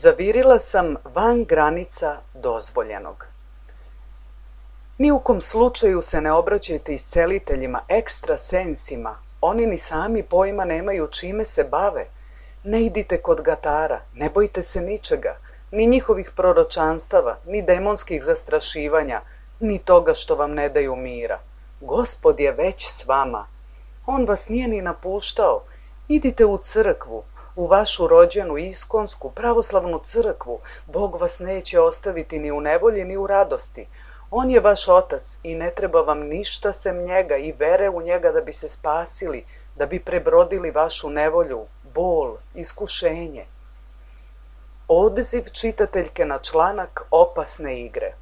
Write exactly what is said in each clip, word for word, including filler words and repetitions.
Zavirila sam van granica dozvoljenog. Ni u kom slučaju se ne obraćajte isceliteljima, ekstrasensima. Oni ni sami pojma nemaju čime se bave. Ne idite kod gatara, ne bojte se ničega, ni njihovih proročanstava, ni demonskih zastrašivanja, ni toga što vam ne daju mira. Gospod je već s vama. On vas nije ni napuštao. Idite u crkvu, u vašu rođenu iskonsku pravoslavnu crkvu. Bog vas neće ostaviti ni u nevolji ni u radosti. On je vaš otac i ne treba vam ništa sem njega i vere u njega da bi se spasili, da bi prebrodili vašu nevolju, bol, iskušenje. Odziv čitateljke na članak Opasne igre.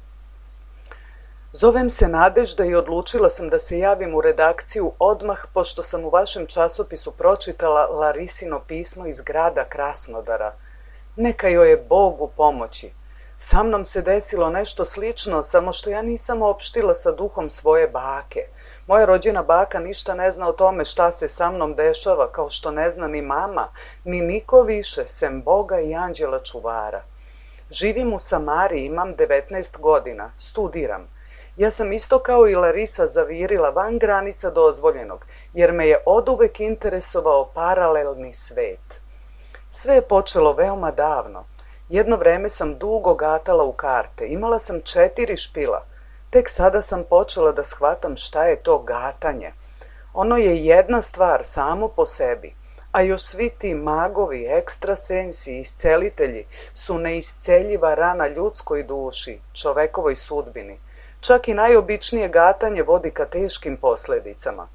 Zovem se Nadežda i odlučila sam da se javim u redakciju odmah pošto sam u vašem časopisu pročitala Larisino pismo iz grada Krasnodara. Neka joj je Bog u pomoći. Sa mnom se desilo nešto slično, samo što ja nisam opštila sa duhom svoje bake. Moja rođena baka ništa ne zna o tome šta se sa mnom dešava, kao što ne zna ni mama, ni niko više, sem Boga i anđela čuvara. Živim u Samari, imam devetnaest godina, studiram. Ja sam isto kao i Larisa zavirila van granica dozvoljenog, jer me je oduvek interesovao paralelni svet. Sve je počelo veoma davno. Jedno vreme sam dugo gatala u karte, imala sam četiri špila. Tek sada sam počela da shvatam šta je to gatanje. Ono je jedna stvar samo po sebi, a još svi ti magovi, ekstrasensi, iscelitelji su neisceljiva rana ljudskoj duši, čovekovoj sudbini. Čak i najobičnije gatanje vodi ka teškim posledicama.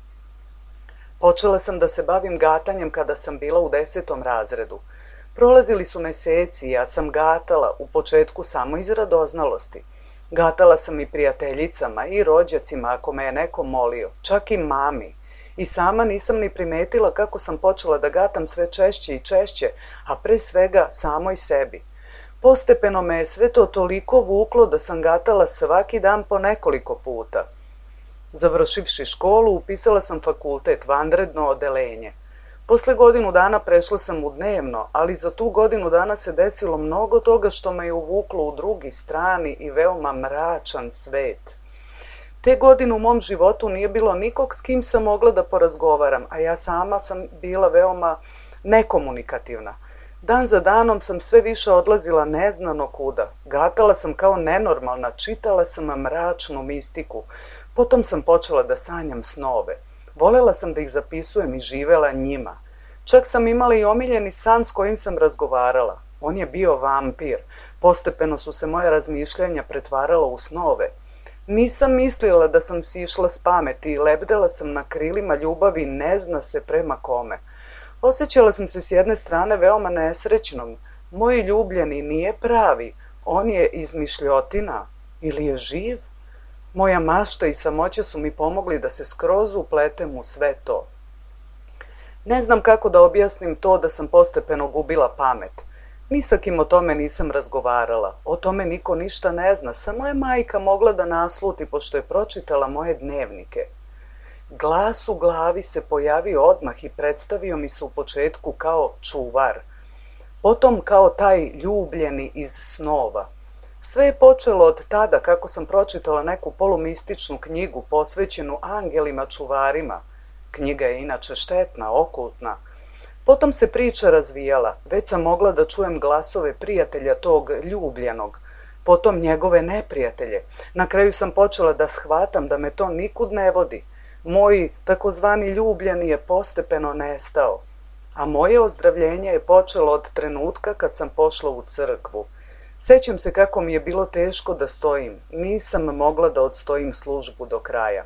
Počela sam da se bavim gatanjem kada sam bila u desetom razredu. Prolazili su meseci i ja sam gatala, u početku samo iz radoznalosti. Gatala sam i prijateljicama i rođacima ako me je neko molio, čak i mami. I sama nisam ni primetila kako sam počela da gatam sve češće i češće, a pre svega samoj sebi. Postepeno me je sve to toliko vuklo da sam gatala svaki dan po nekoliko puta. Završivši školu, upisala sam fakultet, vanredno odelenje. Posle godinu dana prešla sam u dnevno, ali za tu godinu dana se desilo mnogo toga što me je uvuklo u drugi, strani i veoma mračan svet. Te godine u mom životu nije bilo nikog s kim sam mogla da porazgovaram, a ja sama sam bila veoma nekomunikativna. Dan za danom sam sve više odlazila neznano kuda. Gatala sam kao nenormalna, čitala sam mračnu mistiku. Potom sam počela da sanjam snove. Volela sam da ih zapisujem i živela njima. Čak sam imala i omiljeni san s kojim sam razgovarala. On je bio vampir. Postepeno su se moje razmišljanja pretvarala u snove. Nisam mislila da sam sišla s pameti i lebdela sam na krilima ljubavi ne zna se prema kome. Osjećala sam se s jedne strane veoma nesrećnom. Moj ljubljeni nije pravi, on je izmišljotina ili je živ? Moja mašta i samoća su mi pomogli da se skroz upletem u sve to. Ne znam kako da objasnim to da sam postepeno gubila pamet. Ni sa kim o tome nisam razgovarala, o tome niko ništa ne zna, samo je majka mogla da nasluti pošto je pročitala moje dnevnike. Glas u glavi se pojavio odmah i predstavio mi se u početku kao čuvar, potom kao taj ljubljeni iz snova. Sve je počelo od tada kako sam pročitala neku polumističnu knjigu posvećenu angelima čuvarima. Knjiga je inače štetna, okultna. Potom se priča razvijala, već sam mogla da čujem glasove prijatelja tog ljubljenog, potom njegove neprijatelje. Na kraju sam počela da shvatam da me to nikud ne vodi. Moj takozvani ljubljeni je postepeno nestao, a moje ozdravljenje je počelo od trenutka kad sam pošla u crkvu. Sećam se kako mi je bilo teško da stojim, nisam mogla da odstojim službu do kraja.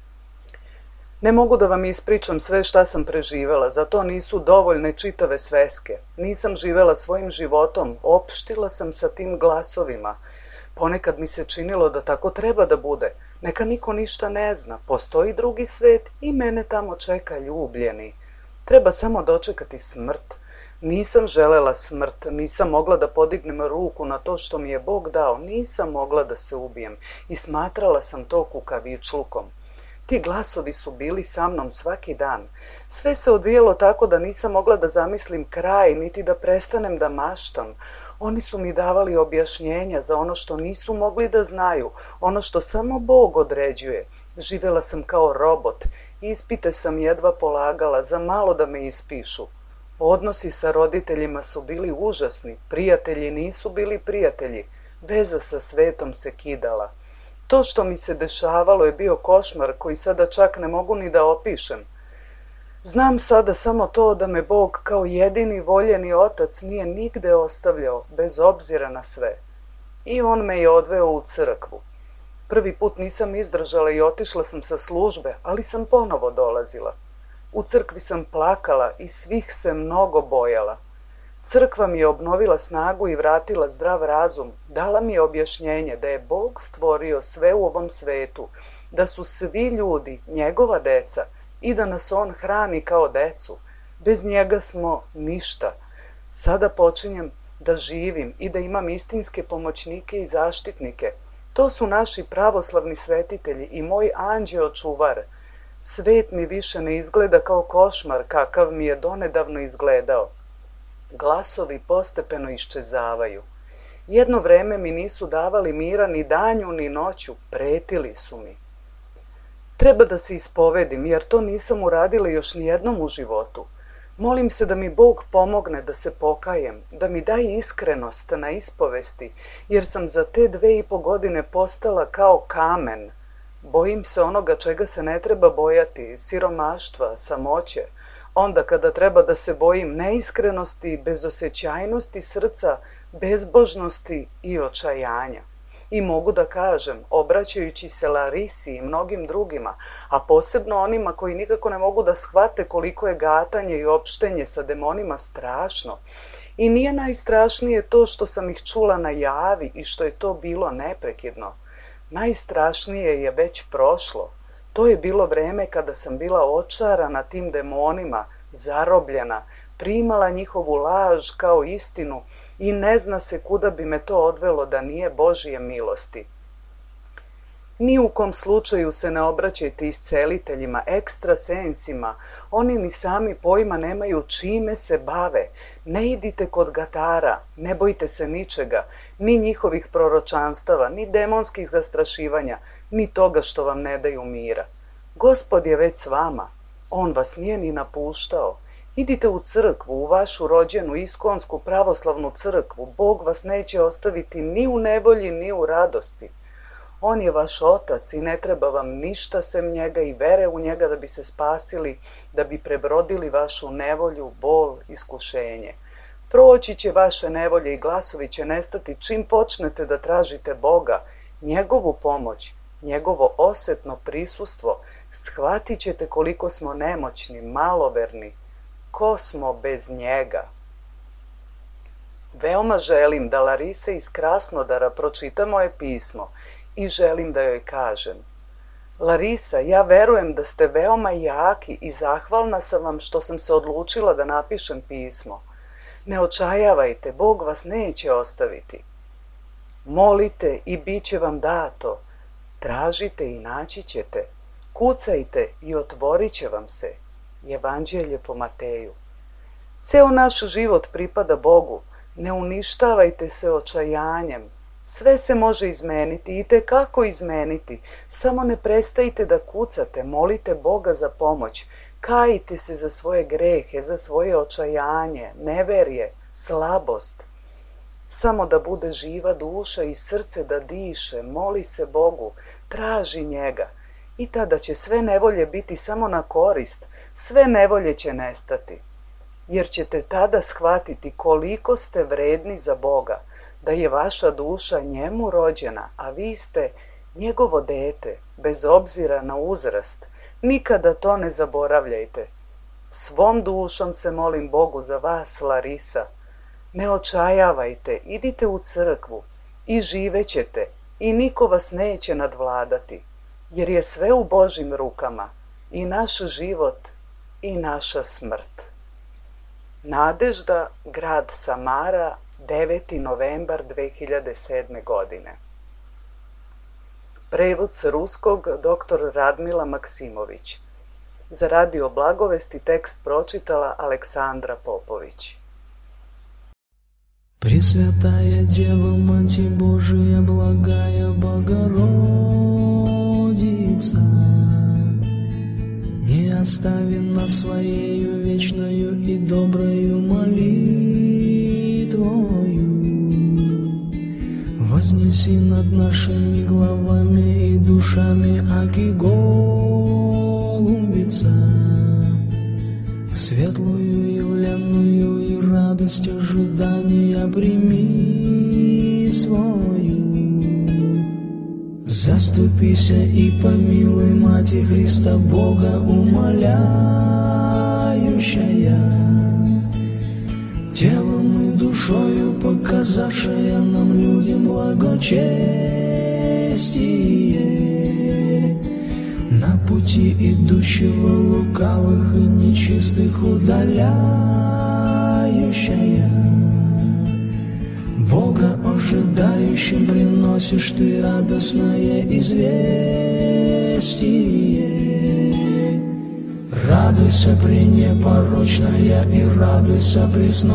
Ne mogu da vam ispričam sve šta sam preživela, za to nisu dovoljne čitave sveske. Nisam živela svojim životom, opštila sam sa tim glasovima. Ponekad mi se činilo da tako treba da bude. Neka niko ništa ne zna, postoji drugi svet i mene tamo čeka ljubljeni. Treba samo dočekati smrt. Nisam želela smrt, nisam mogla da podignem ruku na to što mi je Bog dao, nisam mogla da se ubijem i smatrala sam to kukavičlukom. Ti glasovi su bili sa mnom svaki dan. Sve se odvijelo tako da nisam mogla da zamislim kraj, niti da prestanem da maštam. Oni su mi davali objašnjenja za ono što nisu mogli da znaju, ono što samo Bog određuje. Živela sam kao robot, ispite sam jedva polagala, za malo da me ispišu. Odnosi sa roditeljima su bili užasni, prijatelji nisu bili prijatelji, veza sa svetom se kidala. To što mi se dešavalo je bio košmar koji sada čak ne mogu ni da opišem. Znam sada samo to da me Bog kao jedini voljeni otac nije nigde ostavljao, bez obzira na sve. I on me je odveo u crkvu. Prvi put nisam izdržala i otišla sam sa službe, ali sam ponovo dolazila. U crkvi sam plakala i svih se mnogo bojala. Crkva mi je obnovila snagu i vratila zdrav razum, dala mi je objašnjenje da je Bog stvorio sve u ovom svetu, da su svi ljudi njegova deca i da nas on hrani kao decu. Bez njega smo ništa. Sada počinjem da živim i da imam istinske pomoćnike i zaštitnike. To su naši pravoslavni svetitelji i moj anđeo čuvar. Svet mi više ne izgleda kao košmar kakav mi je donedavno izgledao. Glasovi postepeno iščezavaju. Jedno vreme mi nisu davali mira ni danju ni noću, pretili su mi. Treba da se ispovedim, jer to nisam uradila još nijednom u životu. Molim se da mi Bog pomogne da se pokajem, da mi daje iskrenost na ispovesti, jer sam za te dve i po godine postala kao kamen. Bojim se onoga čega se ne treba bojati, siromaštva, samoće. Onda kada treba da se bojim neiskrenosti, bezosećajnosti srca, bezbožnosti i očajanja. I mogu da kažem, obraćajući se Larisi i mnogim drugima, a posebno onima koji nikako ne mogu da shvate koliko je gatanje i opštenje sa demonima strašno. I nije najstrašnije to što sam ih čula na javi i što je to bilo neprekidno. Najstrašnije je već prošlo. To je bilo vreme kada sam bila očarana tim demonima, zarobljena, primala njihovu laž kao istinu i ne zna se kuda bi me to odvelo da nije Božije milosti. Ni u kom slučaju se ne obraćajte isceliteljima, ekstrasensima, oni ni sami pojma nemaju čime se bave. Ne idite kod gatara, ne bojte se ničega, ni njihovih proročanstava, ni demonskih zastrašivanja, ni toga što vam ne daju mira. Gospod je već s vama, on vas nije ni napuštao. Idite u crkvu, u vašu rođenu iskonsku pravoslavnu crkvu, Bog vas neće ostaviti ni u nevolji, ni u radosti. On je vaš otac i ne treba vam ništa sem njega i vere u njega da bi se spasili, da bi prebrodili vašu nevolju, bol, iskušenje. Proći će vaše nevolje i glasovi će nestati čim počnete da tražite Boga, njegovu pomoć, njegovo osetno prisustvo. Shvatit ćete koliko smo nemoćni, maloverni. Ko smo bez njega? Veoma želim da Larisa iz Krasnodara pročita moje pismo i želim da joj kažem: Larisa, ja verujem da ste veoma jaki i zahvalna sam vam što sam se odlučila da napišem pismo. Ne očajavajte, Bog vas neće ostaviti. Molite i bit će vam dato. Tražite i naći ćete. Kucajte i otvorit će vam se. Evanđelje po Mateju. Ceo naš život pripada Bogu. Ne uništavajte se očajanjem. Sve se može izmeniti i tekako izmeniti. Samo ne prestajte da kucate, molite Boga za pomoć. Kajite se za svoje grehe, za svoje očajanje, neverje, slabost. Samo da bude živa duša i srce da diše, moli se Bogu, traži njega. I tada će sve nevolje biti samo na korist, sve nevolje će nestati. Jer ćete tada shvatiti koliko ste vredni za Boga, da je vaša duša njemu rođena, a vi ste njegovo dete, bez obzira na uzrast. Nikada to ne zaboravljajte. Svom dušom se molim Bogu za vas, Larisa. Ne očajavajte, idite u crkvu i živećete i niko vas neće nadvladati, jer je sve u Božjim rukama, i naš život i naša smrt. Nadežda, grad Samara, deveti novembar dve hiljade sedme. godine. Prevod s ruskog doktor Radmila Maksimović. Za Radio Blagovesti tekst pročitala Aleksandra Popović. Пресвятая Дева, Мать Божия, благая Богородица, не остави нас Своею вечною и доброю молитвою. Вознеси над нашими главами и душами, аки голубица, светлую явленную и радость ожидания прими свою. Заступися и помилуй, Мати Христа Бога умоляющая, телом и душою показавшая нам людям благочестие, на пути идущего лукавых и нечистых удаляющая. Бога ожидающим приносишь ты радостное известие. Радуйся, пренепорочная, и радуйся,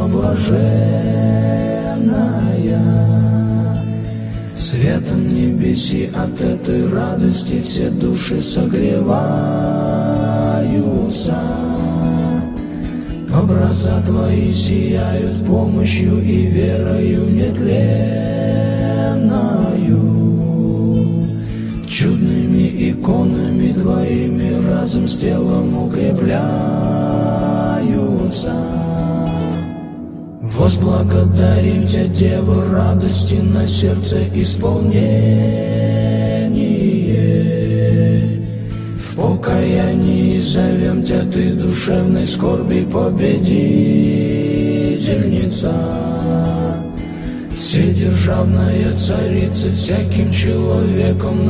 пресноблаженная. Светом небеси от этой радости все души согреваются. Образа Твои сияют помощью и верою нетленною. Чудными иконами Твоими разум с телом укрепляются. Возблагодарим Тебя, Дева, радости на сердце исполнение. В покаянии зовем Тебя, Ты душевной скорби победительница. Вседержавная Царица, всяким человеком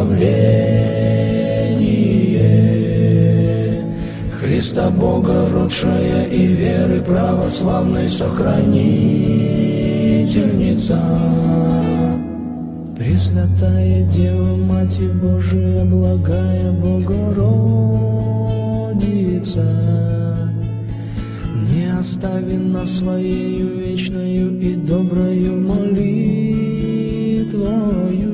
наставление. Христа Бога родшая и веры православной сохранительница. Пресвятая Дева, Мать Божия, благая Богородица, не остави нас Своею вечною и доброю молитвою.